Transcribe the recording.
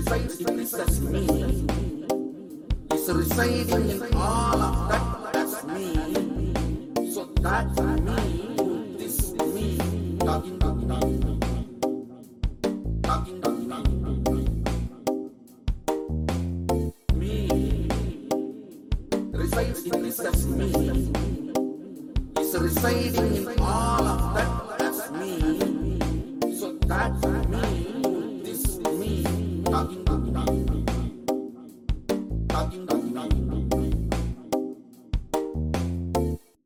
resides in this, that's me. It's residing in all of that, that's me. So that's me, this me, talking to me, talking to me. Me resides in this, that's me. It's residing in all of that, that's me. So that's me.